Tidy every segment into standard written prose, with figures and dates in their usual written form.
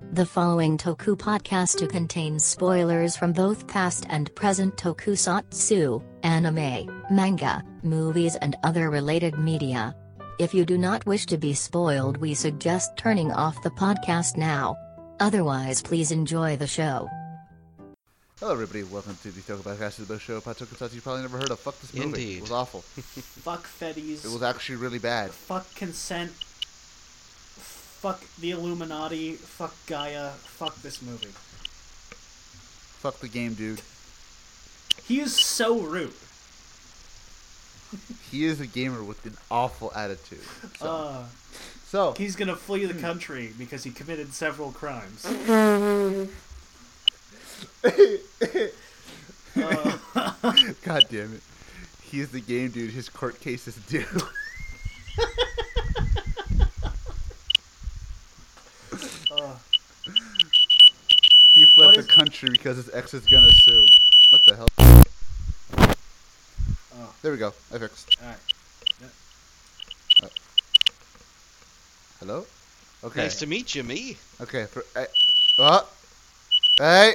The following Toku podcast contains spoilers from both past and present tokusatsu, anime, manga, movies and other related media. If you do not wish to be spoiled, we suggest turning off the podcast now. Otherwise, please enjoy the show. Hello everybody, welcome to the Toku Podcast, the show about tokusatsu you probably never heard of. Fuck this movie. Indeed. It was awful. Fuck fetties. It was actually really bad. Fuck consent. Fuck the Illuminati. Fuck Gaia. Fuck this movie. Fuck the game, dude. He is so rude. He is a gamer with an awful attitude. So He's gonna flee the country because he committed several crimes. God damn it. He is the game, dude. His court case is due. He fled the country because his ex is gonna sue. What the hell? Oh. There we go. I fixed. Alright. Hello? Okay. Nice to meet you, me. Okay. Hey.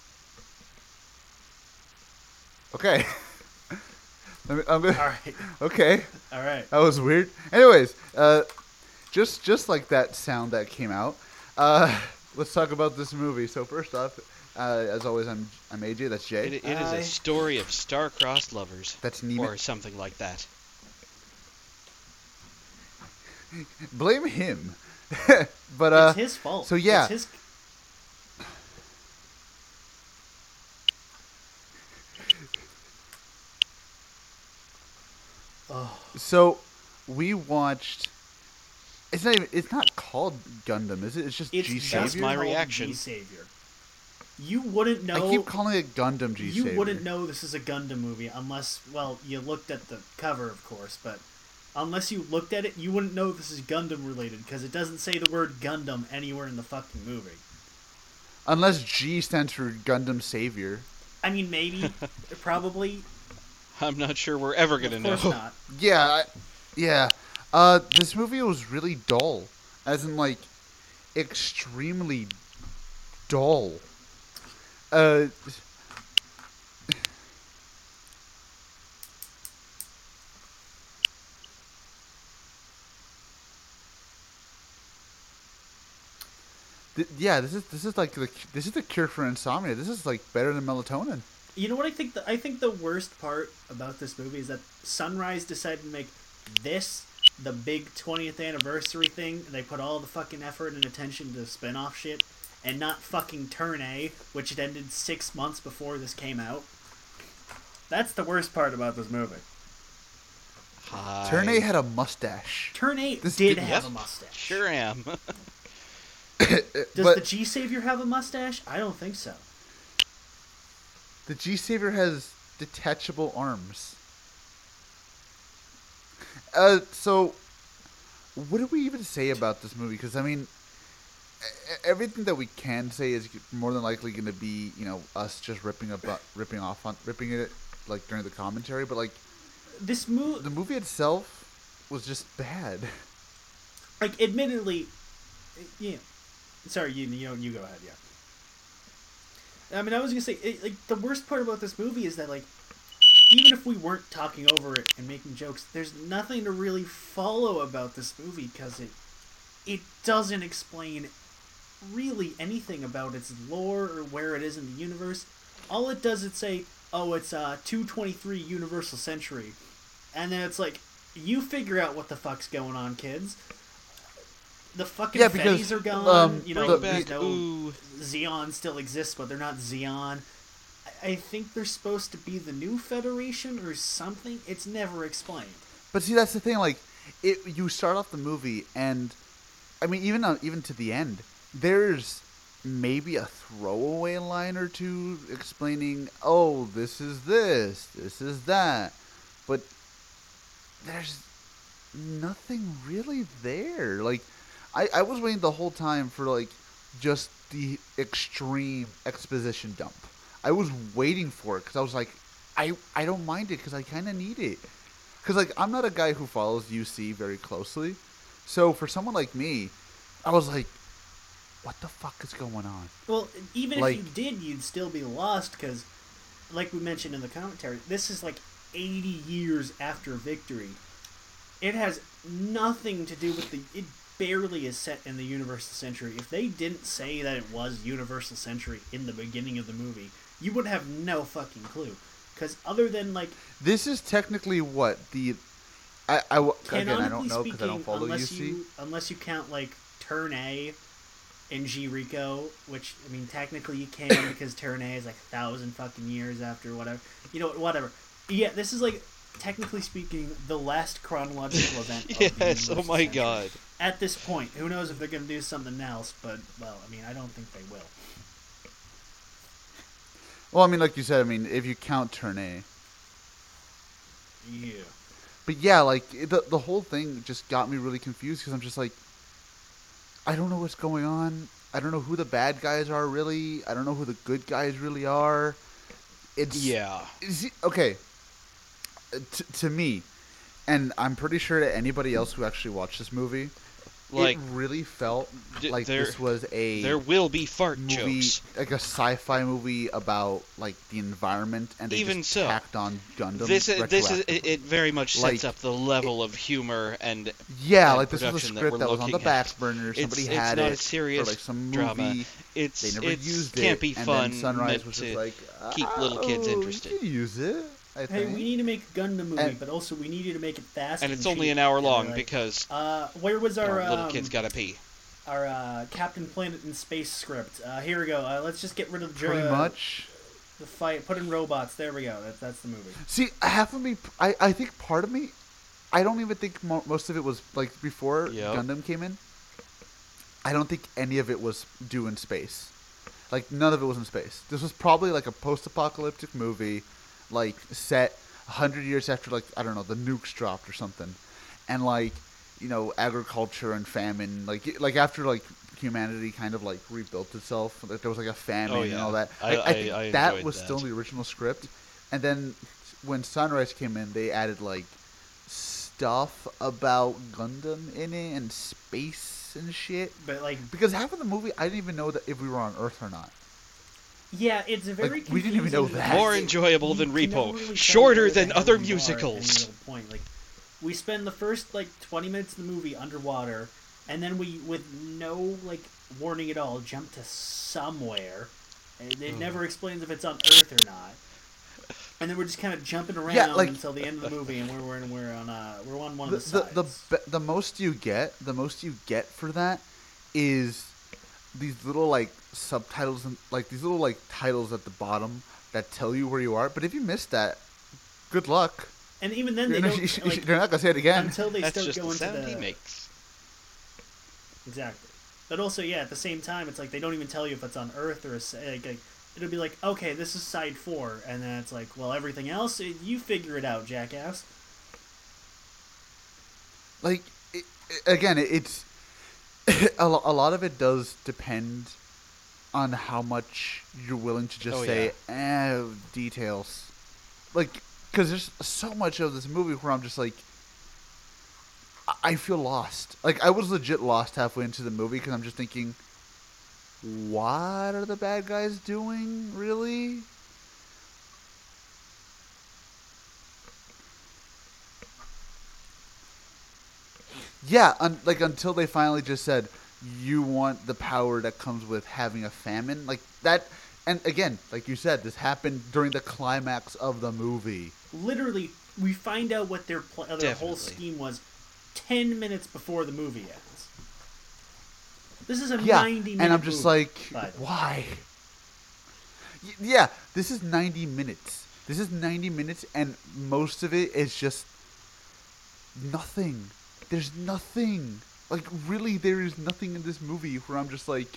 Okay. I'm gonna. Alright. Okay. Alright. That was weird. Anyways, just like that sound that came out. Let's talk about this movie. So first off, as always, I'm AJ. That's Jay. It is a story of star-crossed lovers. That's Neiman. Or something like that. Blame him. But it's his fault. So yeah. It's his... So we watched. It's not called Gundam, is it? It's just G Savior. That's my reaction. G Savior. You wouldn't know. I keep calling it Gundam G Savior. You wouldn't know this is a Gundam movie unless, well, you looked at the cover, of course, but unless you looked at it, you wouldn't know this is Gundam related because it doesn't say the word Gundam anywhere in the fucking movie. Unless G stands for Gundam Savior. I mean, maybe, probably. I'm not sure we're ever going to know. Of course not. Yeah, yeah. This movie was really dull, as in like extremely dull. Yeah, this is like this is the cure for insomnia. This is like better than melatonin. You know what I think? I think the worst part about this movie is that Sunrise decided to make this the big 20th anniversary thing, and they put all the fucking effort and attention to spin-off shit, and not fucking Turn A, which had ended 6 months before this came out. That's the worst part about this movie. Hi. Turn A had a mustache. Turn A This did didn't- have Yep. a mustache. Sure am. Does But the G-Savior have a mustache? I don't think so. the G Savior has detachable arms. So what do we even say about this movie? Because I mean, everything that we can say is more than likely going to be, you know, us just ripping it like during the commentary. But like, This the movie itself was just bad. like, admittedly, yeah. Sorry, you go ahead, yeah. I mean, I was gonna say, like, the worst part about this movie is that, like, even if we weren't talking over it and making jokes, there's nothing to really follow about this movie because it doesn't explain really anything about its lore or where it is in the universe. All it does is say, oh, it's 223 Universal Century. And then it's like, you figure out what the fuck's going on, kids. The fucking because, fetties are gone. You know, Bring back, no ooh. Zeon still exists, but they're not Zeon. I think they're supposed to be the new Federation or something. It's never explained. But see, that's the thing. Like, you start off the movie, and I mean, even to the end, there's maybe a throwaway line or two explaining, "Oh, this is this is that," but there's nothing really there. Like, I was waiting the whole time for like just the extreme exposition dump. I was waiting for it because I was like, I don't mind it because I kind of need it. Because like I'm not a guy who follows UC very closely, so for someone like me, I was like, what the fuck is going on? Well, even Like- if you did, you'd still be lost because, like we mentioned in the commentary, this is like 80 years after Victory. It has nothing to do with it barely is set in the Universal Century. If they didn't say that it was Universal Century in the beginning of the movie, you would have no fucking clue. Because other than, like... This is technically what the... again, I don't Canonically know because I don't speaking, follow unless UC. unless you count, like, Turn A and G-Rico, which, I mean, technically you can because Turn A is like 1,000 fucking years after whatever. You know, whatever. Yeah, this is, like, technically speaking, the last chronological event of the Yes, oh Universal my Century. god. At this point, who knows if they're going to do something else, but, well, I mean, I don't think they will. Well, I mean, like you said, I mean, if you count Turn A. Yeah. But yeah, like, the whole thing just got me really confused because I'm just like, I don't know what's going on. I don't know who the bad guys are really. I don't know who the good guys really are. Yeah. Okay. To me, and I'm pretty sure to anybody else who actually watched this movie, Like, it really felt like there- this was a there will be fart movie, jokes. like a sci-fi movie about like the environment, and they Even just so, tacked on Gundam. This is retroactively. it very much sets Like- up the level of humor and Yeah, and like this was a production that script we're that was on the looking at. back burner. Somebody it's had not it a serious for like some drama. movie. It's They never used can't it, be and fun. then Sunrise meant was to just like, keep little kids "Oh, interested." You can use it. I Hey, think. we need to make a Gundam movie, And- but also we need you to make it fast. and it's only cheap. an hour And they're long like, because where was our little kids gotta pee. our Captain Planet in Space script? Here we go. Let's just get rid of Pretty much. the fight. Put in robots. There we go. That's the movie. See, half of me, I think part of me, I don't even think most of it was like before Yep. Gundam came in. I don't think any of it was due in space. Like none of it was in space. This was probably like a post-apocalyptic movie, like set 100 years after like I don't know the nukes dropped or something, and like you know agriculture and famine, like after like humanity kind of like rebuilt itself. Like there was like a famine Oh, and yeah. all that. I- Like, I think I that enjoyed was that. still in the original script, and then when Sunrise came in, they added like stuff about Gundam in it and space and shit. But like, Because half of the movie, I didn't even know that if we were on Earth or not. yeah, it's very. Like, we didn't even know confusing that. More because enjoyable you than can never Repo. really tell Shorter where the than hell other you are at any musicals. little point. Like, we spend the first like 20 minutes of the movie underwater, and then we, with no like warning at all, jump to somewhere, and it never explains if it's on Earth or not. And then we're just kind of jumping around like- until the end of the movie, and we're on one of the The sides. the most you get for that is these little like subtitles and like these little like titles at the bottom that tell you where you are. But if you miss that, good luck. And even then, they You're, don't like, you're not gonna say it again. until they That's start just the going sound to he the makes. exactly. But also, yeah, at the same time, it's like they don't even tell you if it's on Earth or like it'll be like, okay, this is side 4, and then it's like, well, everything else, you figure it out, jackass. Like again, it's a lot of it does depend on how much you're willing to just Oh, say details, like because there's so much of this movie where I'm just like I feel lost. Like I was legit lost halfway into the movie because I'm just thinking, what are the bad guys doing really? Yeah, like until they finally just said, "You want the power that comes with having a famine," like that. And again, like you said, this happened during the climax of the movie. Literally, we find out what their whole Definitely. scheme was 10 minutes before the movie ends. This is a Yeah, 90-minute and I'm just movie, like, by the way. why? Yeah, this is 90 minutes. This is 90 minutes, and most of it is just nothing. There's nothing. Like, really, there is nothing in this movie where I'm just like,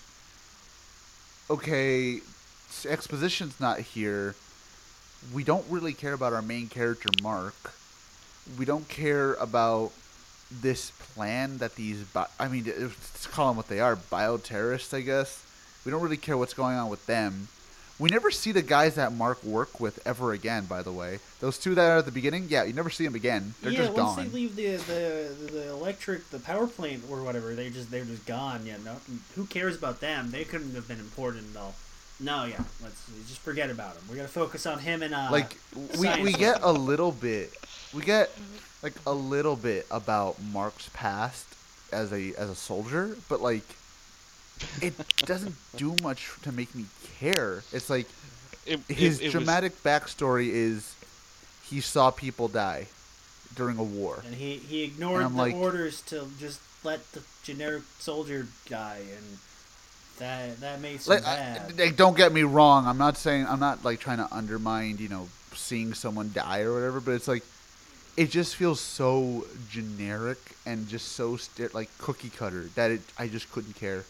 okay, exposition's not here. We don't really care about our main character, Mark. We don't care about this plan that these, let's call them what they are, bioterrorists, I guess. We don't really care what's going on with them. We never see the guys that Mark work with ever again. By the way, those two that are at the beginning, yeah, you never see them again. They're just once gone. they leave the power plant or whatever, they're just gone. Yeah, no, who cares about them? They couldn't have been important at all. No, yeah, let's just forget about him. We gotta focus on him and Like we get a little bit, like a little bit about Mark's past as a soldier, but like it doesn't do much to make me care. It's like his dramatic backstory is he saw people die during a war, and he ignored the orders to just let the generic soldier die, and that makes him bad. Don't get me wrong. I'm not like trying to undermine seeing someone die or whatever, but it's like it just feels so generic and just so like cookie cutter that I just couldn't care.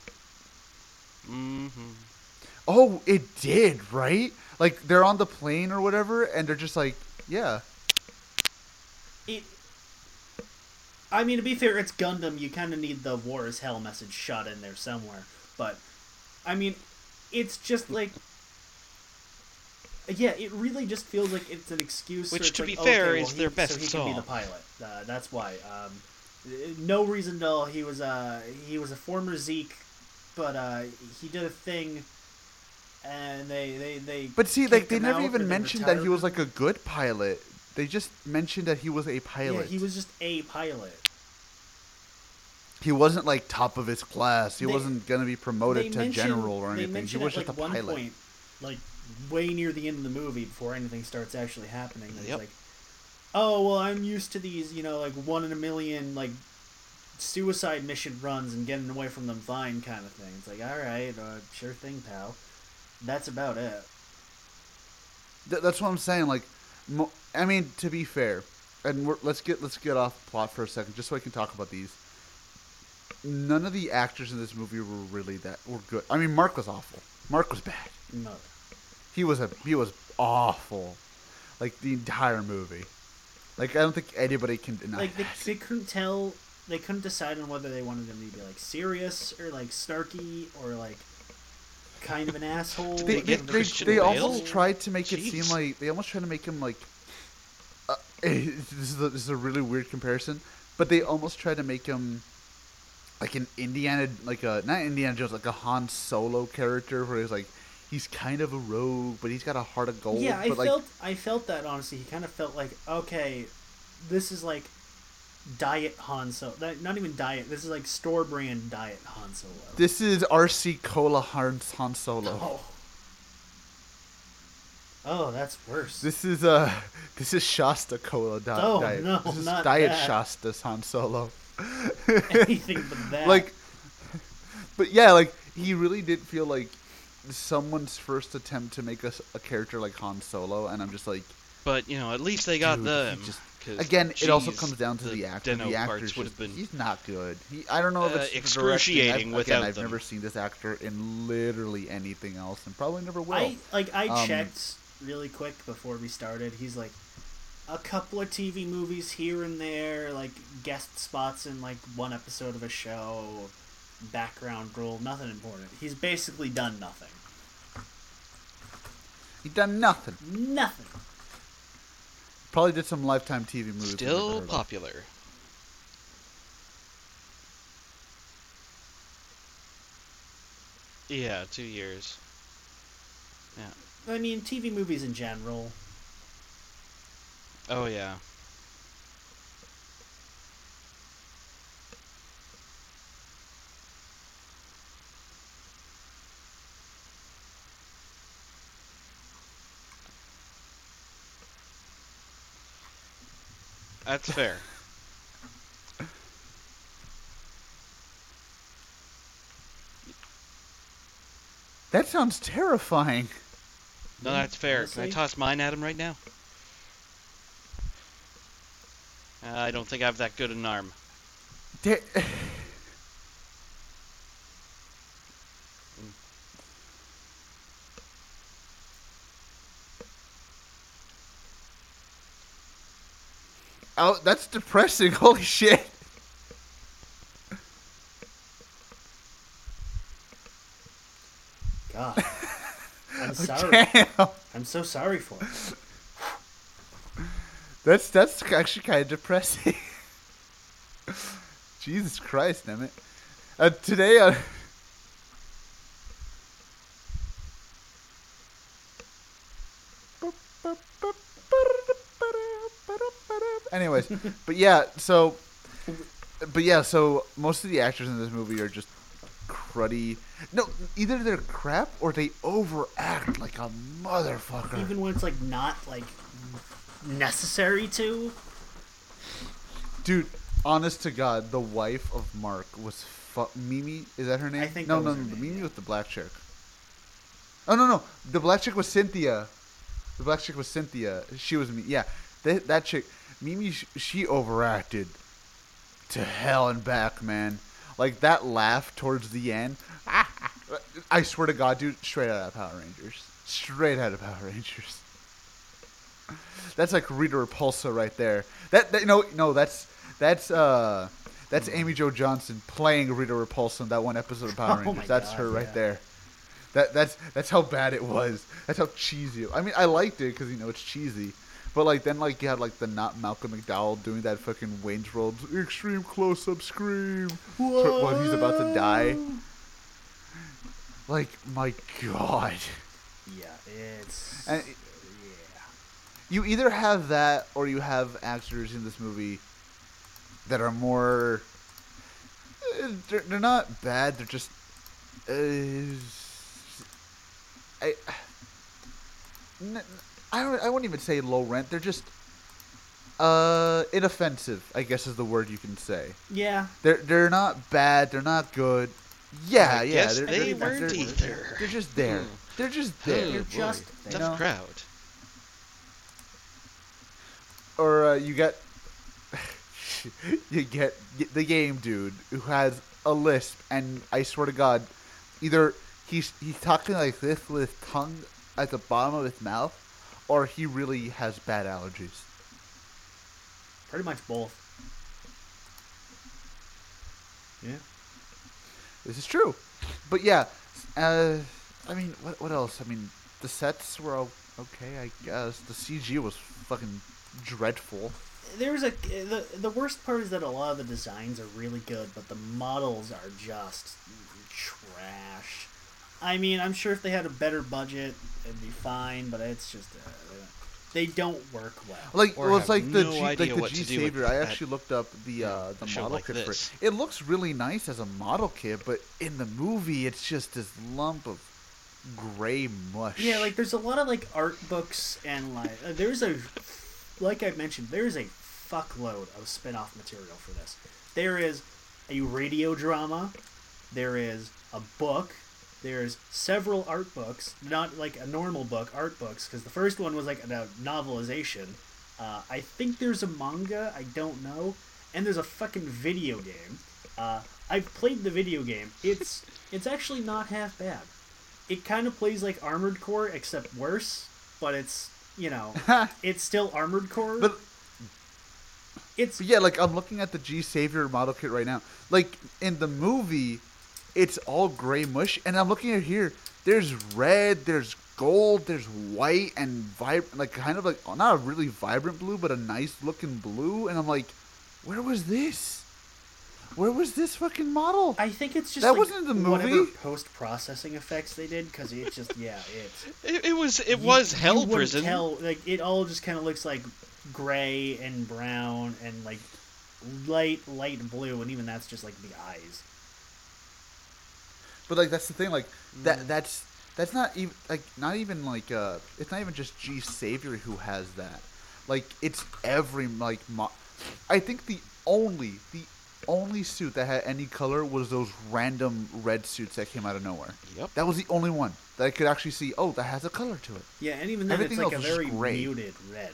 Mm-hmm. Oh, it did, right? Like they're on the plane or whatever, and they're just like, yeah. I mean, to be fair, it's Gundam. You kind of need the war is hell message shot in there somewhere. But, I mean, it's just like... Yeah, it really just feels like it's an excuse. Which, to be fair, is their best song. song. He can be the pilot. That's why. No reason at all. He was a former Zeke, but he did a thing, and they But see, like they never out, even mentioned that he was like a good pilot. They just mentioned that he was a pilot. Yeah, he was just a pilot. He wasn't like top of his class. He wasn't gonna be promoted to general or anything. He was just a pilot. One point, like way near the end of the movie, before anything starts actually happening, he's like, "Oh well, I'm used to these, like 1 in a million like suicide mission runs and getting away from them fine kind of thing." It's like, all right, sure thing, pal. That's about it. That's what I'm saying. Like, I mean, to be fair, and let's get off plot for a second, just so I can talk about these. None of the actors in this movie were good. I mean, Mark was awful. Mark was bad. No. He was awful. Like the entire movie. Like I don't think anybody can deny. Like they couldn't tell. They couldn't decide on whether they wanted him to be like serious or like snarky or like kind of an asshole. They almost tried to make it seem like they almost tried to make him like. This is a really weird comparison, but they almost tried to make him like an Indiana, not Indiana Jones, like a Han Solo character, where he's kind of a rogue, but he's got a heart of gold. Yeah, I felt that honestly. He kind of felt like, okay, this is like diet Han Solo. Not even diet. This is like store brand diet Han Solo. This is RC Cola Han Solo. Oh, that's worse. This is Shasta Cola diet. No, this is not Diet that. Shasta's Han Solo. Anything but that. But yeah, like he really did feel like someone's first attempt to make a character like Han Solo, and I'm just like. But at least they got them. Again, it also comes down to the actor. The actor's would have been. He's not good. I don't know if it's excruciating without I've them. never seen this actor in literally anything else, and probably never will. I checked really quick before we started. He's like a couple of TV movies here and there, like guest spots in like one episode of a show, background role, nothing important. He's basically done nothing. He done nothing. Nothing. Probably did some Lifetime TV movies. Still popular. Yeah, 2 years. Yeah. I mean, TV movies in general. Oh, yeah. That's fair. That sounds terrifying. No, that's fair. Honestly? Can I toss mine at him right now? I don't think I have that good an arm. Oh, that's depressing. Holy shit. God. I'm sorry. Damn. I'm so sorry for it. That's actually kind of depressing. Jesus Christ, damn it. Today, anyways, but yeah, so most of the actors in this movie are just cruddy. No, either they're crap or they overact like a motherfucker. Even when it's like not like necessary to. Dude, honest to God, the wife of Mark was Mimi. Is that her name? I think no, that was no, her the name, Mimi yeah. with the black chick. Oh no, the black chick was Cynthia. The black chick was Cynthia. She was me. Yeah, that chick, Mimi. She overacted to hell and back, man. Like that laugh towards the end. I swear to God, dude, straight out of Power Rangers. Straight out of Power Rangers. That's like Rita Repulsa right there. That's Amy Jo Johnson playing Rita Repulsa in that one episode of Power Oh Rangers. my That's God, her right yeah. there. That's how bad it was. That's how cheesy. I mean, I liked it because it's cheesy, but like then like you had like the not Malcolm McDowell doing that fucking Wayne's World extreme close up scream when he's about to die. Like my God. Yeah, it's. And yeah. you either have that or you have actors in this movie that are more. They're not bad. They're just. I wouldn't even say low rent. They're just inoffensive, I guess is the word you can say. Yeah. They're not bad. They're not good. Yeah, I yeah. guess They're, they they're, weren't they're, either. They're just there. They're just there. They're boy. just there. Tough crowd. Or you get you get the game dude who has a lisp, and I swear to God, either he's talking like this with his tongue at the bottom of his mouth, or he really has bad allergies. Pretty much both. Yeah. This is true, but yeah, I mean, what else? I mean, the sets were okay, I guess. The CG was fucking dreadful. There's the worst part is that a lot of the designs are really good, but the models are just trash. I mean, I'm sure if they had a better budget, it'd be fine, but it's just they don't work well. Like Or well, it's have like the no G, idea like the what G to do with Savior. I that actually looked up the show model like kit for this. it. It looks really nice as a model kit, but in the movie, it's just this lump of gray mush. Yeah, like there's a lot of like art books and like I mentioned, there's a fuckload of spin-off material for this. There is a radio drama, there is a book, there's several art books, not like a normal book, art books, because the first one was like a novelization. I think there's a manga, I don't know, and there's a fucking video game. I've played the video game. It's actually not half bad. It kind of plays like Armored Core, except worse, but it's, it's still Armored Core. But It's yeah, like I'm looking at the G Savior model kit right now. Like in the movie, it's all gray mush, and I'm looking at here. There's red, there's gold, there's white, and vibrant, like kind of like not a really vibrant blue, but a nice looking blue. And I'm like, where was this? Where was this fucking model? I think it's just That like wasn't in the whatever movie? post-processing effects they did, because it's just it's It was Hell you wouldn't Prison. tell, like it all just kind of looks like gray and brown and like light blue, and even that's just like the eyes. But like that's the thing, like that's not even like it's not even just G Savior who has that. Like it's every like I think the only suit that had any color was those random red suits that came out of nowhere. Yep. That was the only one that I could actually see. Oh, that has a color to it. Yeah, and even then Everything it's like a else was very just gray. muted red.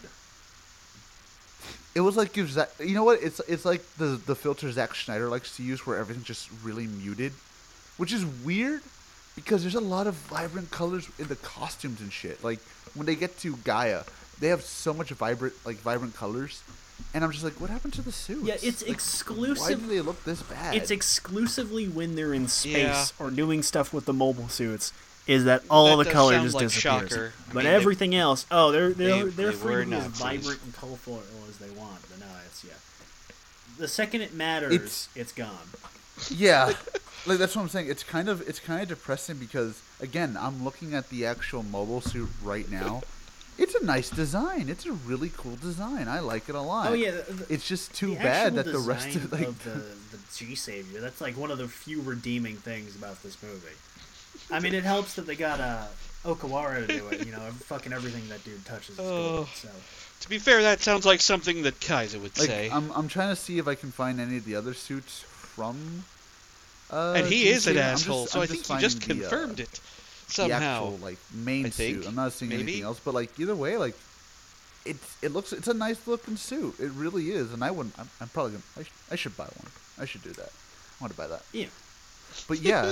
It was like you know what? It's like the filter Zack Schneider likes to use, where everything's just really muted, which is weird because there's a lot of vibrant colors in the costumes and shit. Like when they get to Gaia, they have so much vibrant colors, and I'm just like, what happened to the suits? Yeah, it's Like, exclusive. Why do they look this bad? It's exclusively when they're in space Yeah. or doing stuff with the mobile suits. is that all That the does color sound just like disappears. Shocker. I But mean, everything else, they're they free were to be as Nazis. vibrant and colorful as they want. But no, the second it matters, it's gone. Yeah, like that's what I'm saying. It's kind of depressing because again, I'm looking at the actual mobile suit right now. It's a nice design. It's a really cool design. I like it a lot. Oh yeah, it's just too the bad actual that the rest of design like the G Savior. That's like one of the few redeeming things about this movie. I mean, it helps that they got Okawara to do it. You know, fucking everything that dude touches is gold. So. To be fair, that sounds like something that Kaiser would say. I'm trying to see if I can find any of the other suits from. And he DC. is an I'm asshole, just- so I'm I think he finding just confirmed it somehow. The actual like main I think, suit. I'm not seeing maybe? anything else, but like either way, like it's a nice looking suit. It really is, and I'm probably gonna. I should buy one. I should do that. I want to buy that. Yeah. But yeah.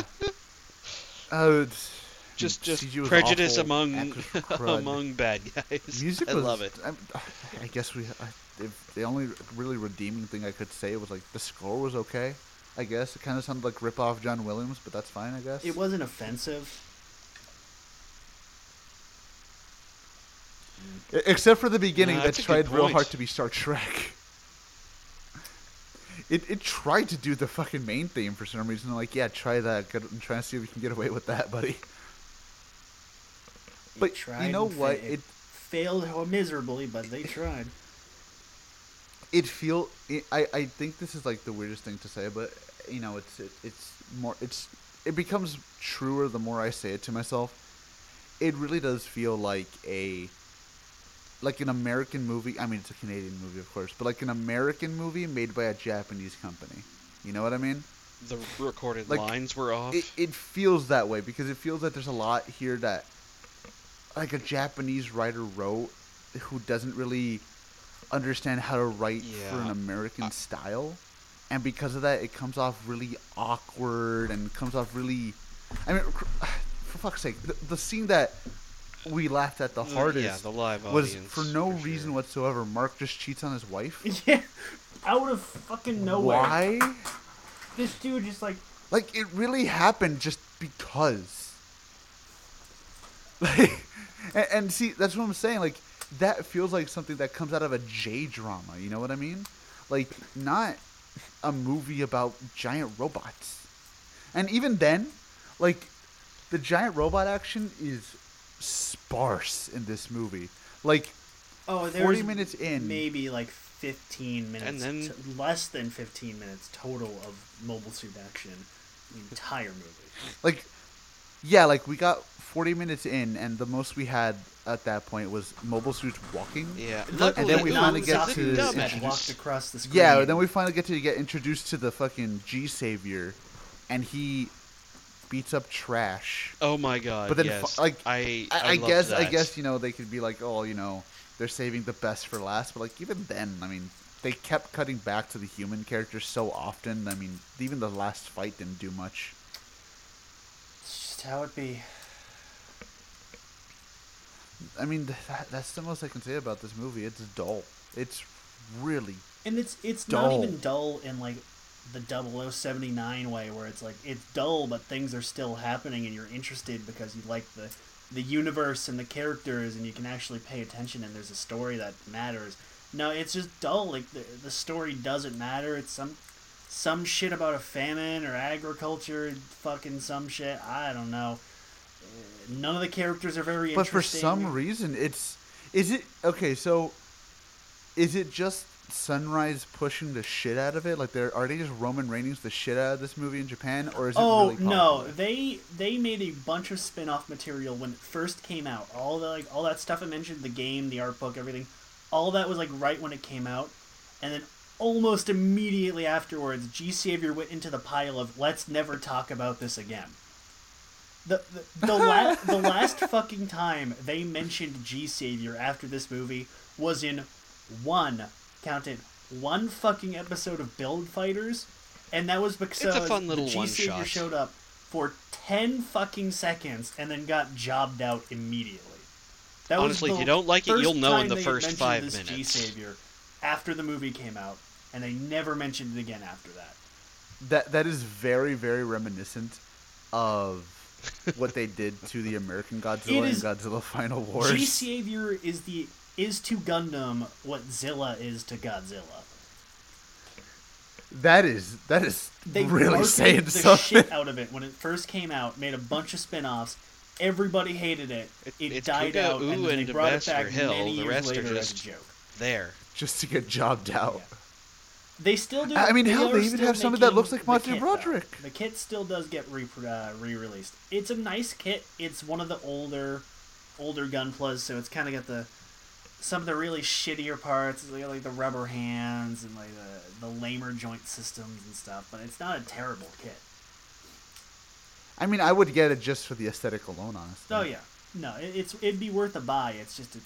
Just CG was prejudice awful. among Actors were crud. among bad guys. Music I was, love it. I guess the only really redeeming thing I could say was like the score was okay. I guess it kind of sounded like rip off John Williams, but that's fine. I guess It wasn't offensive. except for the beginning No, that that's a tried good real point. hard to be Star Trek. It tried to do the fucking main theme for some reason. I'm like, yeah, try that. I'm trying to see if we can get away with that, buddy. But you tried know and what? it failed miserably, but they tried. I think this is like the weirdest thing to say, but you know, it becomes truer the more I say it to myself. It really does feel like an American movie. I mean, it's a Canadian movie, of course, but like an American movie made by a Japanese company. You know what I mean? The recorded Like, lines were off. It feels that way because it feels like there's a lot here that like a Japanese writer wrote who doesn't really understand how to write for an Yeah. American style, and because of that it comes off really awkward and comes off really, I mean, for fuck's sake, the scene that we laughed at the hardest the live was audience, for no for reason sure. whatsoever. Mark just cheats on his wife. Yeah, out of fucking nowhere. Why? This dude just like. Like, it really happened just because. Like, and see, that's what I'm saying. Like, that feels like something that comes out of a J-drama. You know what I mean? Like, not a movie about giant robots. And even then, like, the giant robot action is sparse in this movie. Like, Oh, 40 minutes in. maybe like 15 minutes, And then- less than 15 minutes total of mobile suit action, the entire movie. Like, yeah, like, we got 40 minutes in, and the most we had at that point was mobile suits walking. Yeah, And then we finally get Luckily, to dumbass. introduce- walked across the screen. Yeah, then we finally get introduced to the fucking G-Savior, and he beats up Trash. Oh my god! But then, yes. like, I guess, loved that. you know, they could be like, oh, you know, they're saving the best for last. But like, even then, I mean, they kept cutting back to the human characters so often. I mean, even the last fight didn't do much. It's just how it be. I mean, that's the most I can say about this movie. It's dull. It's really And it's Dull. not even dull in like the 0079 way where it's like it's dull but things are still happening and you're interested because you like the universe and the characters and you can actually pay attention and there's a story that matters. No, it's just dull. Like the story doesn't matter. It's some shit about a famine or agriculture, fucking some shit. I don't know. None of the characters are very But for interesting. some reason, is it just Sunrise pushing the shit out of it? Like, are they just Roman Reigns the shit out of this movie in Japan, or is it Oh really no, popular? they made a bunch of spin-off material when it first came out. All that stuff I mentioned, the game, the art book, everything, all that was like right when it came out, and then almost immediately afterwards, G Savior went into the pile of let's never talk about this again. The last fucking time they mentioned G Savior after this movie was in one fucking episode of Build Fighters, and that was because It's a fun little the G Savior one-shot. showed up for 10 fucking seconds and then got jobbed out immediately. That Honestly, was if the you don't like it, first you'll know in time the they first mentioned 5 this minutes. G Savior after the movie came out, and they never mentioned it again after that. That is very, very reminiscent of what they did to the American Godzilla in Godzilla Final Wars. G-Savior is to Gundam what Zilla is to Godzilla. That is They really saying the something. shit out of it when it first came out. Made a bunch of spin-offs. Everybody hated it. It it's died Kuga, out, and Ooh, then they and brought it Master back Hill. many The years rest are later as just a joke. there. Just to get jobbed out. Yeah. They still do. I mean, hell, are they even still have something that making looks like the Monty kit, Broderick. though. The kit still does get re-released. It's a nice kit. It's one of the older Gunplas, so it's kind of got some of the really shittier parts, like the rubber hands and like the lamer joint systems and stuff. But it's not a terrible kit. I mean, I would get it just for the aesthetic alone, honestly. Oh yeah, no, it'd be worth a buy. It's just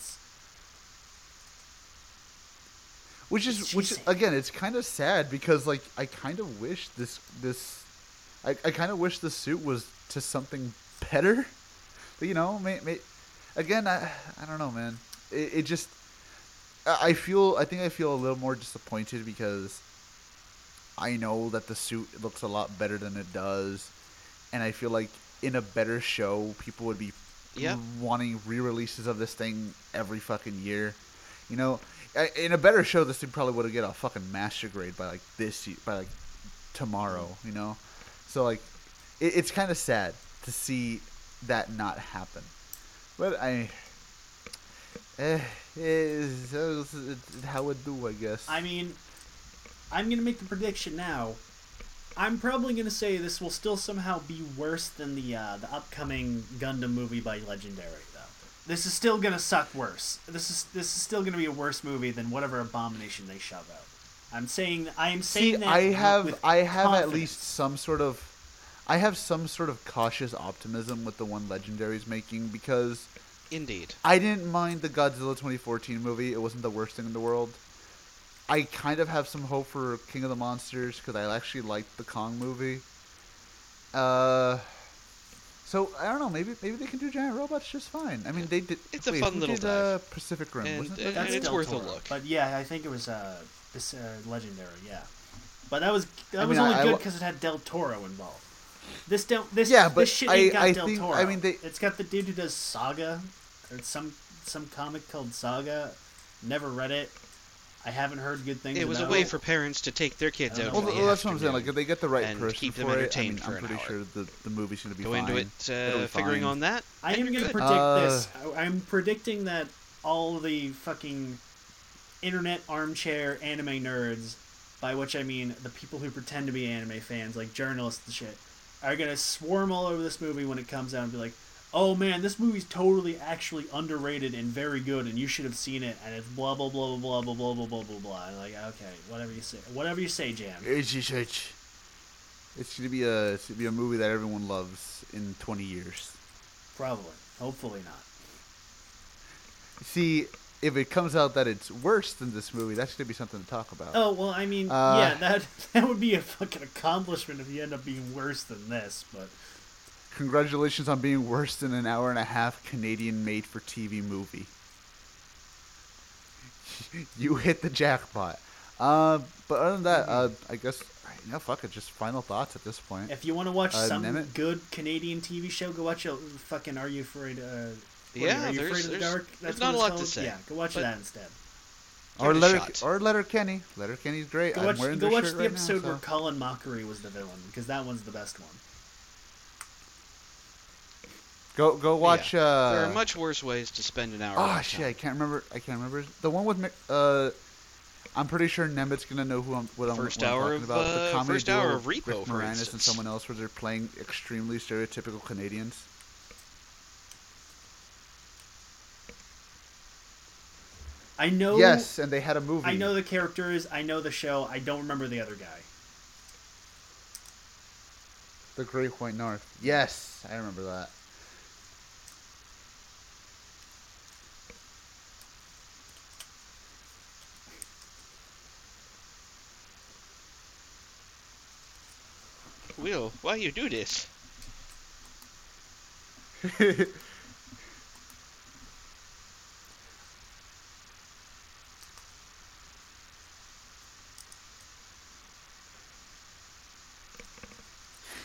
Which again, it's kind of sad because like I kind of wish I kind of wish the suit was to something better. You know, again, I don't know, man. It just I think I feel a little more disappointed because I know that the suit looks a lot better than it does, and I feel like in a better show, people would be wanting re-releases of this thing every fucking year. You know, in a better show, this thing probably would have get a fucking master grade by like tomorrow. You know, so like it's kind of sad to see that not happen. But it's how it do, I guess. I mean, I'm gonna make the prediction now. I'm probably gonna say this will still somehow be worse than the upcoming Gundam movie by Legendary, though. This is still gonna suck worse. This is still gonna be a worse movie than whatever abomination they shove out. I'm saying that I have at least some sort of cautious optimism with the one Legendary's making because Indeed. I didn't mind the Godzilla 2014 movie. It wasn't the worst thing in the world. I kind of have some hope for King of the Monsters because I actually liked the Kong movie. So I don't know. Maybe they can do giant robots just fine. I mean, they did. It's a fun little dive. Pacific Rim, And- wasn't it? and it's Del worth a Toro. look. But yeah, I think it was Legendary. Yeah, but that was I mean, only I good lo- because it had Del Toro involved. This Yeah, but shit ain't got I Del think- Toro. I mean, it's got the dude who does Saga, or some comic called Saga. Never read it. I haven't heard good things. It was a about way it. for parents to take their kids I out. don't Well, know. that's what I'm saying. Like, if they get the right and person keep them for it, entertained for I'm an pretty hour. sure the movie's going to be Go fine. into it It'll be figuring fine. on that. I am and going to good. predict this. I'm predicting that all the fucking internet armchair anime nerds, by which I mean the people who pretend to be anime fans, like journalists and shit, are going to swarm all over this movie when it comes out and be like, oh man, this movie's totally actually underrated and very good, and you should have seen it, and it's blah blah blah blah blah blah blah blah blah blah. And like, okay, whatever you say, Jam. It's going to be a movie that everyone loves in 20 years. Probably, hopefully not. See, if it comes out that it's worse than this movie, that's going to be something to talk about. Oh well, I mean, yeah, that would be a fucking accomplishment if you end up being worse than this, but. Congratulations on being worse than an hour and a half Canadian made-for-TV movie. You hit the jackpot. But other than that, I guess, fuck it, just final thoughts at this point. If you want to watch some Nemeth? good Canadian TV show, go watch fucking Are You Afraid? Are You Afraid of the Dark? there's That's not what a it's lot to called. say, Yeah, go watch but- that instead. Or Give it a shot. Letterkenny. Letterkenny's great. Go I'm watch, wearing go their watch shirt the right episode now, where so. Colin Mockery was the villain, because that one's the best one. Go watch. There are much worse ways to spend an hour. Oh of shit! time. I can't remember the one with. I'm pretty sure Nemeth's gonna know what I'm First talking hour of, about. The comedy first hour duo of Repo, Rick for Moranis and instance. someone else, where they're playing extremely stereotypical Canadians. I know. Yes, and they had a movie. I know the characters. I know the show. I don't remember the other guy. The Great White North. Yes, I remember that. Will, why you do this?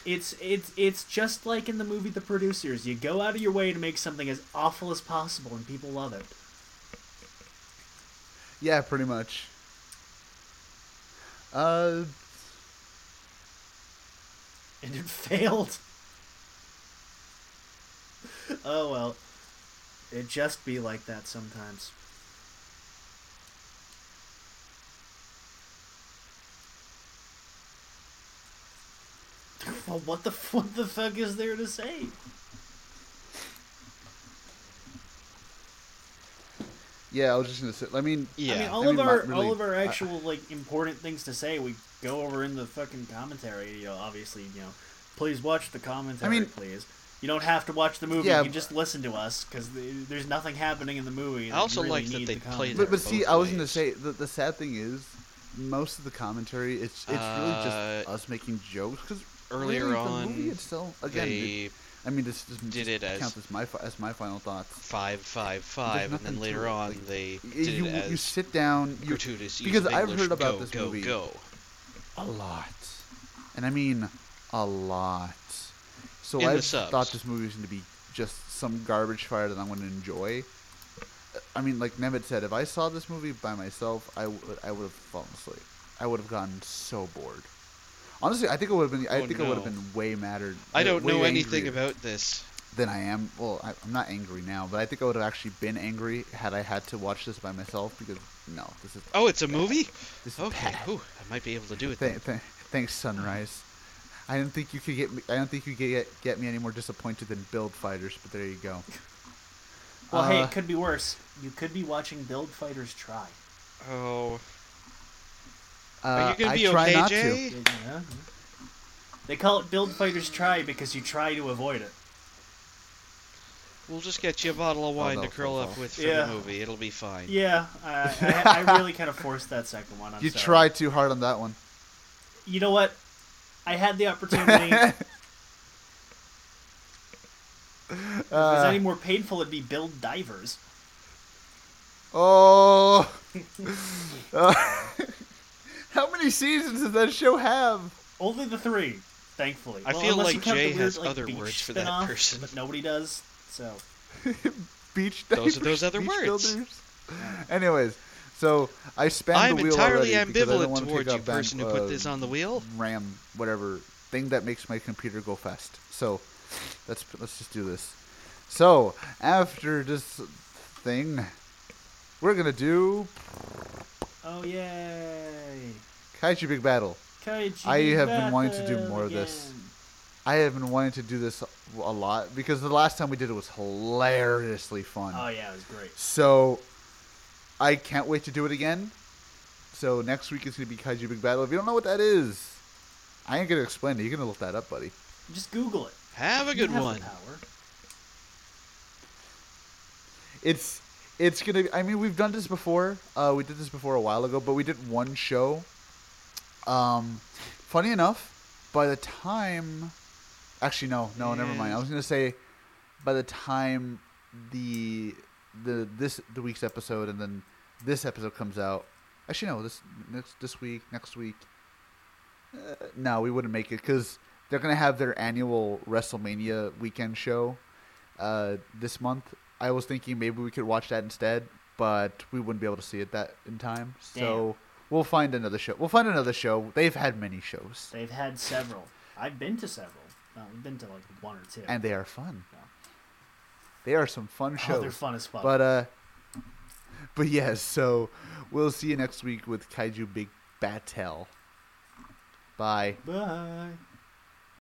It's just like in the movie The Producers. You go out of your way to make something as awful as possible, and people love it. Yeah, pretty much. And it failed. Oh well. It just be like that sometimes. Well, what the fuck is there to say? Yeah, I was just gonna say. I mean, Yeah. I mean, all of our actual like important things to say, we go over in the fucking commentary. You know, obviously, you know, please watch the commentary, please. You don't have to watch the movie. Yeah, you can just listen to us because there's nothing happening in the movie. I also really like that need they the played commentary. but see, both I was gonna ways. say the sad thing is, most of the commentary it's really just us making jokes because Earlier really, on, the movie itself again. they I mean, this doesn't did just it as count as my final thoughts. 5-5-5, and nothing then to later it, on like, they did You it as sit down, gratuitous use because of I've English. heard about Go, this go, movie go. a lot, and I mean a lot. So In the I subs. thought this movie was going to be just some garbage fire that I'm going to enjoy. I mean, like Nemeth said, if I saw this movie by myself, I would have fallen asleep. I would have gotten so bored. Honestly, I think it would have been. I think I would have been way madder. I don't way know anything angrier about this. than I am. Well, I'm not angry now, but I think I would have actually been angry had I had to watch this by myself. Because no, this is. Oh, it's a movie? This is Okay, bad. whew, I might be able to do it then. Thanks, Sunrise. I didn't think you could get me. I don't think you could get me any more disappointed than Build Fighters. But there you go. Well, hey, it could be worse. You could be watching Build Fighters Try. Oh. Are you going to be try okay, not Jay? to. Yeah. They call it Build Fighters Try because you try to avoid it. We'll just get you a bottle of wine no, to curl no. up with for Yeah. the movie. It'll be fine. Yeah, I really kind of forced that second one. I'm You sorry. tried too hard on that one. You know what? I had the opportunity. If it was any more painful, it'd be Build Divers. Oh. How many seasons does that show have? Only the 3, thankfully. I Well, feel unless like you count Jay the weird, has like, other beach words for that spin-off, person. but nobody does. So Beach Those are divers, those other beach words. builders. Anyways, so I spanned I'm the wheel entirely already because I don't ambivalent want to towards take you, up person who put this on the wheel. RAM, whatever thing that makes my computer go fast. So let's just do this. So after this thing, we're gonna do oh yay! Kaiju Big Battle. Kaiju I have been Battle wanting to do more of this. again. I have been wanting to do this a lot because the last time we did it was hilariously fun. Oh yeah, it was great. So I can't wait to do it again. So next week is going to be Kaiju Big Battle. If you don't know what that is, I ain't going to explain it. You're going to look that up, buddy. Just Google it. Have a You good have the one. power. It's going to... I mean, we've done this before. We did this before a while ago, but we did one show. Funny enough, by the time... Actually, no, never mind. I was going to say by the time the week's episode and then this episode comes out. Actually, no, this week, next week. No, we wouldn't make it because they're gonna have their annual WrestleMania weekend show this month. I was thinking maybe we could watch that instead, but we wouldn't be able to see it that in time. So we'll find another show. They've had many shows, They've had several. I've been to several. I've been to like 1 or 2. and they are fun. Yeah. They are some fun shows. Oh, they're fun as fuck. But yes, so we'll see you next week with Kaiju Big Battle. Bye. Bye.